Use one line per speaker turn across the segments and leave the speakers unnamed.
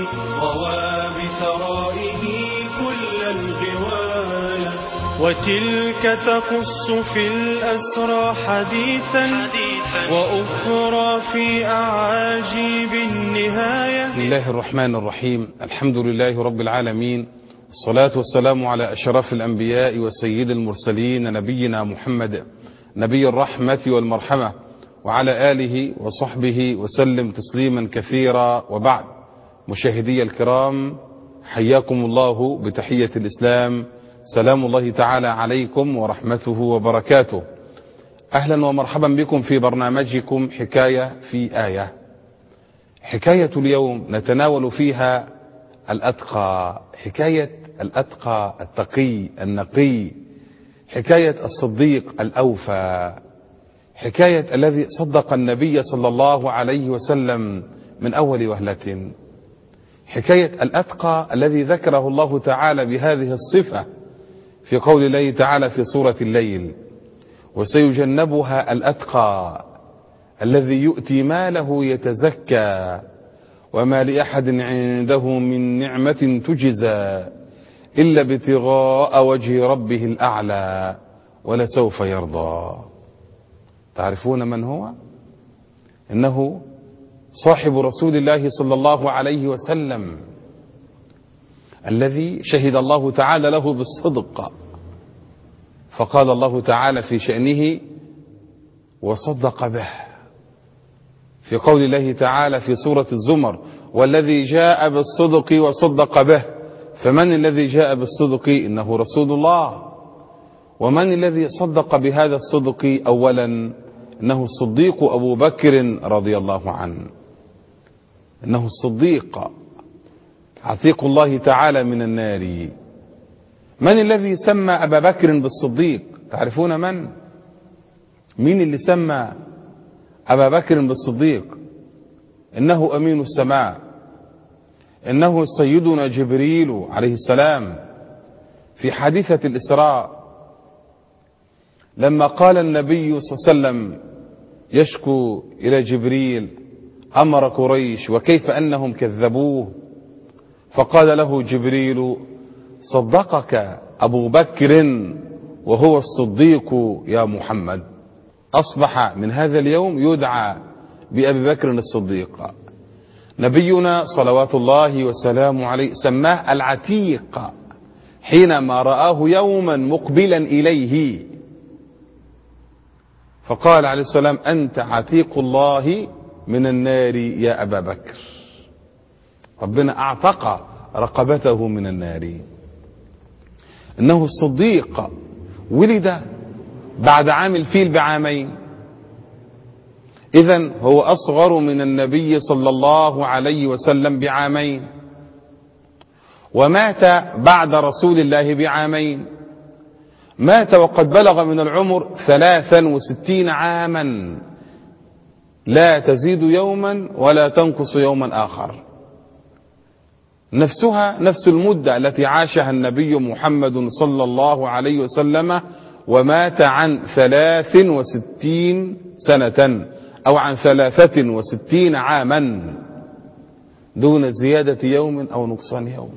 روى بثرائه كل الغواية، وتلك تقص في الأسرى حديثا وأخرى في أعاجيب النهاية.
بسم الله الرحمن الرحيم. الحمد لله رب العالمين، والصلاة والسلام على أشرف الأنبياء وسيد المرسلين نبينا محمد نبي الرحمة والمرحمة، وعلى آله وصحبه وسلم تسليما كثيرا. وبعد، مشاهدي الكرام، حياكم الله بتحية الإسلام، سلام الله تعالى عليكم ورحمته وبركاته. أهلا ومرحبا بكم في برنامجكم حكاية في آية. حكاية اليوم نتناول فيها الأتقى، حكاية الأتقى التقي النقي، حكاية الصديق الأوفى، حكاية الذي صدق النبي صلى الله عليه وسلم من أول وهلة، حكاية الأتقى الذي ذكره الله تعالى بهذه الصفة في قول الله تعالى في سورة الليل: وسيجنبها الأتقى الذي يؤتي ماله يتزكى وما لأحد عنده من نعمة تجزى إلا ابتغاء وجه ربه الأعلى ولسوف يرضى. تعرفون من هو؟ إنه صاحب رسول الله صلى الله عليه وسلم الذي شهد الله تعالى له بالصدق، فقال الله تعالى في شأنه: وصدق به، في قول الله تعالى في سورة الزمر: والذي جاء بالصدق وصدق به. فمن الذي جاء بالصدق؟ إنه رسول الله. ومن الذي صدق بهذا الصدق؟ أولا إنه الصديق أبو بكر رضي الله عنه، إنه الصديق عتيق الله تعالى من النار. من الذي سمى أبا بكر بالصديق؟ تعرفون من؟ مين اللي سمى أبا بكر بالصديق؟ إنه أمين السماء، إنه سيدنا جبريل عليه السلام في حادثة الإسراء، لما قال النبي صلى الله عليه وسلم يشكو إلى جبريل أمر قريش وكيف أنهم كذبوه، فقال له جبريل: صدقك أبو بكر وهو الصديق يا محمد. أصبح من هذا اليوم يدعى بأبي بكر الصديق. نبينا صلوات الله وسلامه عليه سماه العتيق حينما رآه يوما مقبلا إليه، فقال عليه السلام: أنت عتيق الله من النار يا أبا بكر. ربنا أعتق رقبته من النار. إنه الصديق ولد بعد عام الفيل بعامين، إذن هو أصغر من النبي صلى الله عليه وسلم بعامين، ومات بعد رسول الله بعامين، مات وقد بلغ من العمر 63 عاما، لا تزيد يوما ولا تنقص يوما آخر، نفسها نفس المدة التي عاشها النبي محمد صلى الله عليه وسلم، ومات عن 63 سنة أو عن 63 عاما دون زيادة يوم أو نقصان يوم.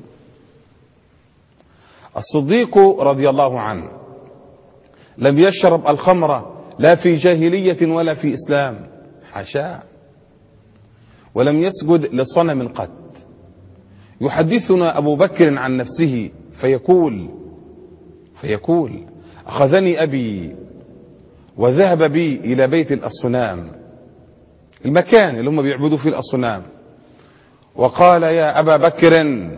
الصديق رضي الله عنه لم يشرب الخمر لا في جاهلية ولا في إسلام، حاشا، ولم يسجد لصنم قط. يحدثنا أبو بكر عن نفسه فيقول: أخذني أبي وذهب بي إلى بيت الأصنام، المكان اللي هم بيعبدوا فيه الأصنام، وقال: يا أبا بكر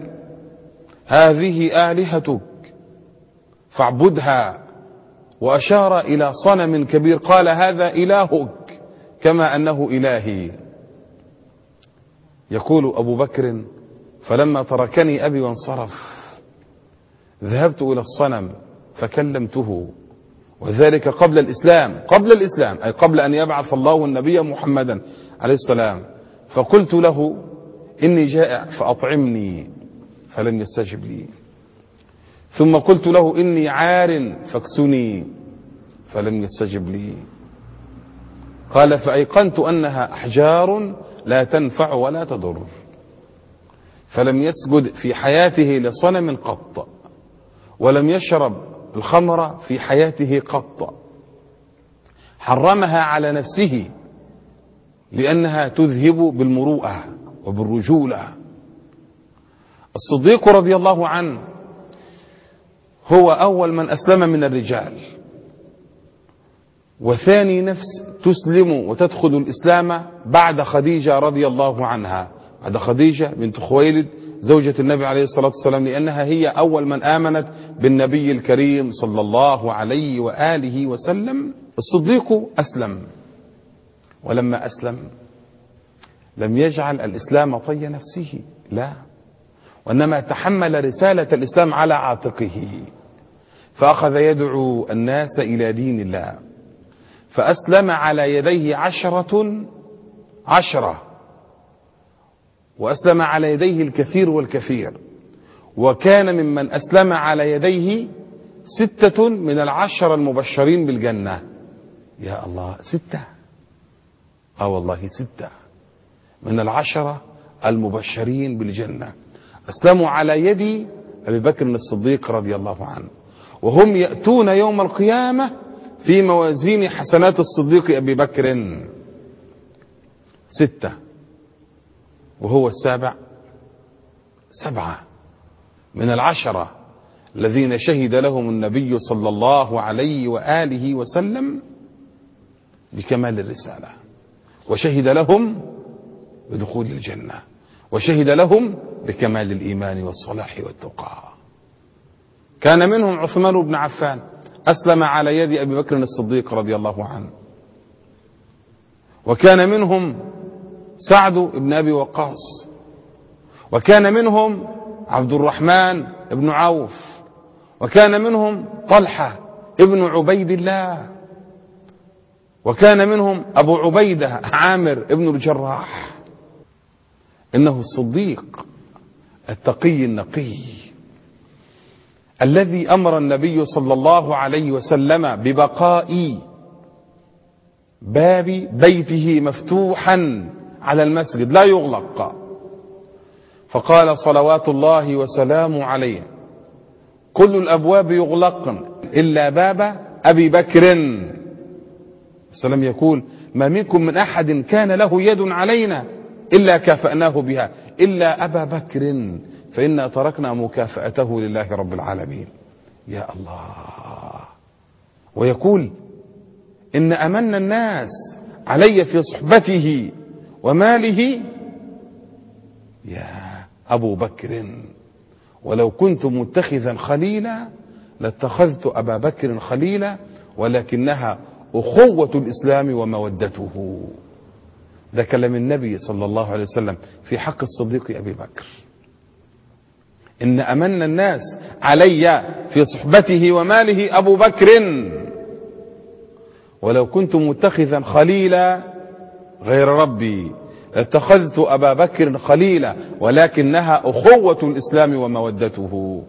هذه آلهتك فاعبدها، وأشار إلى صنم كبير قال: هذا إلهك كما أنه إلهي. يقول أبو بكر: فلما تركني أبي وانصرف ذهبت إلى الصنم فكلمته، وذلك قبل الإسلام أي قبل أن يبعث الله النبي محمدا عليه السلام، فقلت له: إني جائع فأطعمني، فلم يستجب لي. ثم قلت له: إني عار فاكسني، فلم يستجب لي. قال: فأيقنت أنها أحجار لا تنفع ولا تضر. فلم يسجد في حياته لصنم قط، ولم يشرب الخمر في حياته قط، حرمها على نفسه لأنها تذهب بالمروءة وبالرجولة. الصديق رضي الله عنه هو أول من أسلم من الرجال، وثاني نفس تسلم وتدخل الإسلام بعد خديجة رضي الله عنها، بعد خديجة بنت خويلد زوجة النبي عليه الصلاة والسلام، لأنها هي أول من آمنت بالنبي الكريم صلى الله عليه وآله وسلم. الصديق أسلم، ولما أسلم لم يجعل الإسلام طي نفسه، لا، وإنما تحمل رسالة الإسلام على عاتقه، فأخذ يدعو الناس إلى دين الله، فأسلم على يديه 10، وأسلم على يديه الكثير والكثير، وكان ممن أسلم على يديه 6 من 10 المبشرين بالجنة. يا الله، 6! والله 6 من 10 المبشرين بالجنة أسلموا على يد أبي بكر الصديق رضي الله عنه، وهم يأتون يوم القيامة في موازين حسنات الصديق أبي بكر 6، وهو السابع. 7 من 10 الذين شهد لهم النبي صلى الله عليه وآله وسلم بكمال الرسالة، وشهد لهم بدخول الجنة، وشهد لهم بكمال الإيمان والصلاح والتقى. كان منهم عثمان بن عفان أسلم على يد أبي بكر الصديق رضي الله عنه، وكان منهم سعد بن أبي وقاص، وكان منهم عبد الرحمن بن عوف، وكان منهم طلحة ابن عبيد الله، وكان منهم أبو عبيدة عامر ابن الجراح. إنه الصديق التقي النقي الذي أمر النبي صلى الله عليه وسلم ببقاء باب بيته مفتوحا على المسجد لا يغلق، فقال صلوات الله وسلامه عليه: كل الأبواب يغلقن إلا باب أبي بكر. السلام يقول: ما منكم من أحد كان له يد علينا إلا كافأناه بها إلا أبا بكر، فإنا تركنا مكافأته لله رب العالمين. يا الله. ويقول: إن أمن الناس علي في صحبته وماله يا أبو بكر، ولو كنت متخذا خليلا لاتخذت أبا بكر خليلا، ولكنها أخوة الإسلام ومودته. ده كلام النبي صلى الله عليه وسلم في حق الصديق أبي بكر. إن أمن الناس علي في صحبته وماله أبو بكر، ولو كنت متخذا خليلا غير ربي اتخذت أبا بكر خليلا، ولكنها أخوة الإسلام ومودته.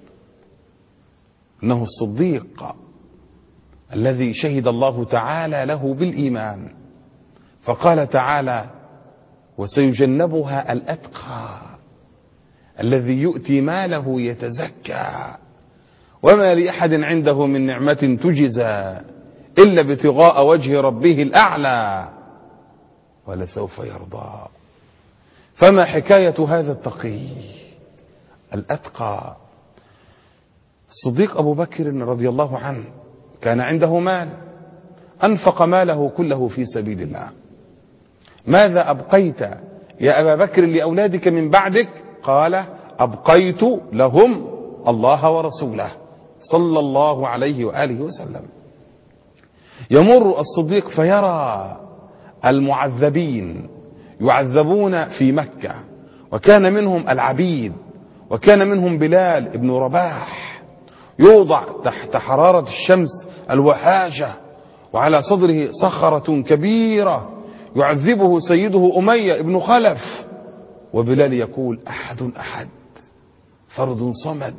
إنه الصديق الذي شهد الله تعالى له بالإيمان، فقال تعالى: وسيجنبها الأتقى الذي يؤتي ماله يتزكى وما لأحد عنده من نعمة تجزى إلا ابتغاء وجه ربه الأعلى ولسوف يرضى. فما حكاية هذا التقي الأتقى؟ الصديق أبو بكر رضي الله عنه كان عنده مال، أنفق ماله كله في سبيل الله. ماذا أبقيت يا أبا بكر لأولادك من بعدك؟ قال: أبقيت لهم الله ورسوله صلى الله عليه وآله وسلم. يمر الصديق فيرى المعذبين يعذبون في مكة، وكان منهم العبيد، وكان منهم بلال ابن رباح يوضع تحت حرارة الشمس الوحاجة، وعلى صدره صخرة كبيرة يعذبه سيده أمية ابن خلف، وبلال يقول: أحد أحد فرد صمد.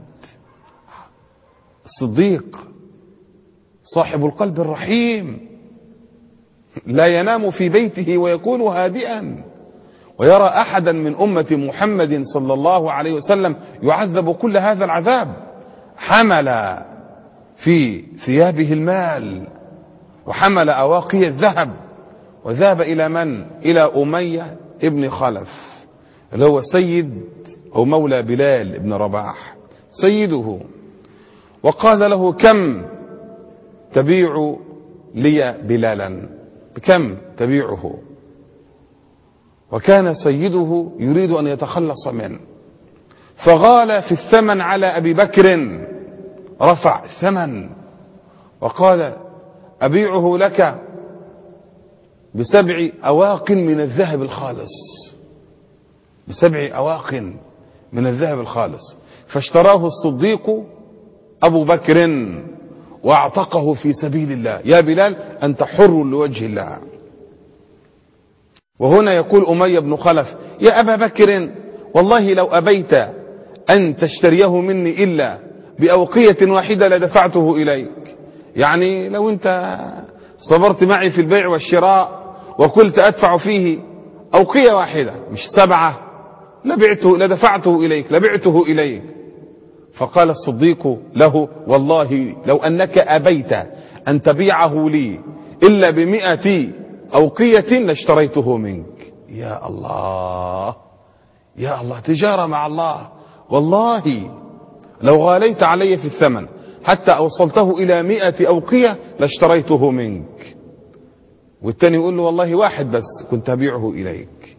الصديق صاحب القلب الرحيم لا ينام في بيته ويكون هادئا، ويرى أحدا من أمة محمد صلى الله عليه وسلم يعذب كل هذا العذاب. حمل في ثيابه المال وحمل أواقي الذهب وذهب إلى من؟ إلى أمية ابن خلف اللي هو سيد أو مولى بلال ابن رباح سيده، وقال له: كم تبيع لي بلالا؟ بكم تبيعه؟ وكان سيده يريد أن يتخلص منه، فغال في الثمن على أبي بكر، رفع الثمن وقال: أبيعه لك ب7 أواق من الذهب الخالص، ب7 أواق من الذهب الخالص. فاشتراه الصديق أبو بكر واعتقه في سبيل الله. يا بلال أنت حر لوجه الله. وهنا يقول أمية بن خلف: يا أبا بكر والله لو أبيت أن تشتريه مني إلا بأوقية واحدة لدفعته إليك. يعني لو أنت صبرت معي في البيع والشراء وقلت أدفع فيه أوقية واحدة مش 7 لدفعته إليك لبعته إليك. فقال الصديق له: والله لو أنك أبيت أن تبيعه لي إلا ب100 أوقية لاشتريته منك. يا الله يا الله، تجارة مع الله. والله لو غاليت علي في الثمن حتى أوصلته إلى 100 أوقية لاشتريته منك. والتاني يقول له: والله واحد بس كنت أبيعه إليك.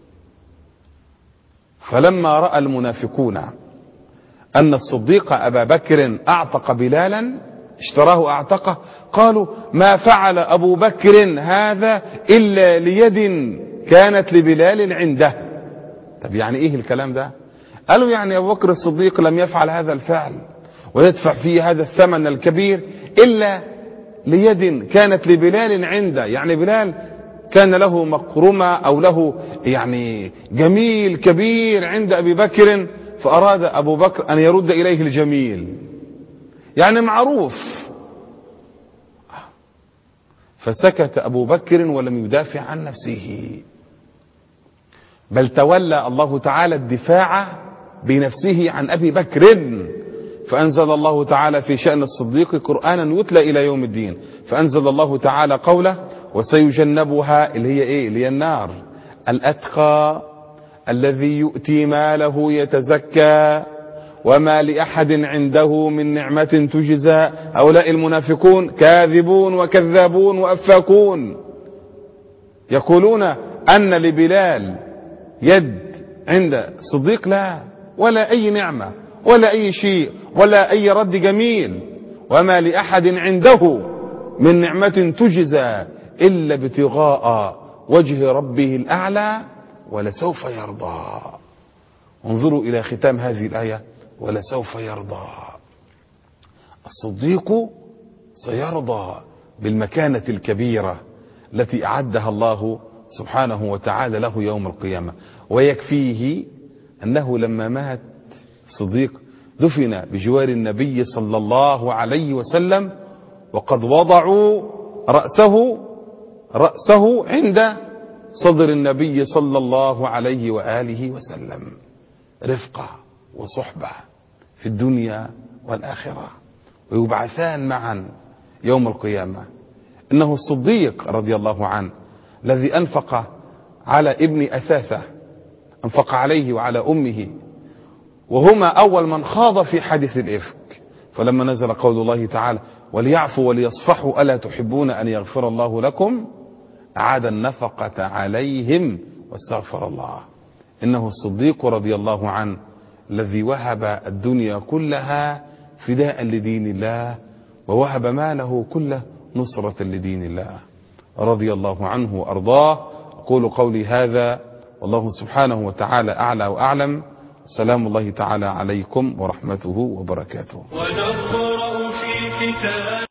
فلما رأى المنافقون أن الصديق أبا بكر أعتق بلالا، اشتراه أعتقه، قالوا: ما فعل أبو بكر هذا إلا ليد كانت لبلال عنده. طب يعني إيه الكلام ده؟ قالوا يعني أبو بكر الصديق لم يفعل هذا الفعل ويدفع فيه هذا الثمن الكبير إلا ليد كانت لبلال عنده. يعني بلال كان له مكرمة أو له يعني جميل كبير عند أبي بكر، فأراد أبو بكر أن يرد إليه الجميل، يعني معروف. فسكت أبو بكر ولم يدافع عن نفسه، بل تولى الله تعالى الدفاع بنفسه عن أبي بكر. فأنزل الله تعالى في شأن الصديق قرآنا يتلى إلى يوم الدين، فأنزل الله تعالى قوله: وسيجنبها اللي هي إيه؟ اللي هي النار، الأتقى الذي يؤتي ماله يتزكى وما لأحد عنده من نعمة تجزى. هؤلاء المنافقون كاذبون وكذابون وأفاكون، يقولون أن لبلال يد عند صديق، لا، ولا أي نعمة ولا أي شيء ولا أي رد جميل. وما لأحد عنده من نعمة تجزى إلا ابتغاء وجه ربه الأعلى ولسوف يرضى. انظروا إلى ختام هذه الآية: ولسوف يرضى. الصديق سيرضى بالمكانة الكبيرة التي أعدها الله سبحانه وتعالى له يوم القيامة. ويكفيه أنه لما مات الصديق دفن بجوار النبي صلى الله عليه وسلم، وقد وضعوا رأسه عند صدر النبي صلى الله عليه وآله وسلم، رفقة وصحبة في الدنيا والآخرة، ويبعثان معا يوم القيامة. إنه الصديق رضي الله عنه الذي أنفق على ابن أثاثة، أنفق عليه وعلى أمه، وهما أول من خاض في حادث الإفك. فلما نزل قول الله تعالى: وليعفوا وليصفحوا ألا تحبون أن يغفر الله لكم، أعاد النفقة عليهم واستغفر الله. إنه الصديق رضي الله عنه الذي وهب الدنيا كلها فداء لدين الله، ووهب ماله كله نصرة لدين الله، رضي الله عنه وأرضاه. أقول قولي هذا والله سبحانه وتعالى أعلى وأعلم. سلام الله تعالى عليكم ورحمته وبركاته.
ونقرأ في كتاب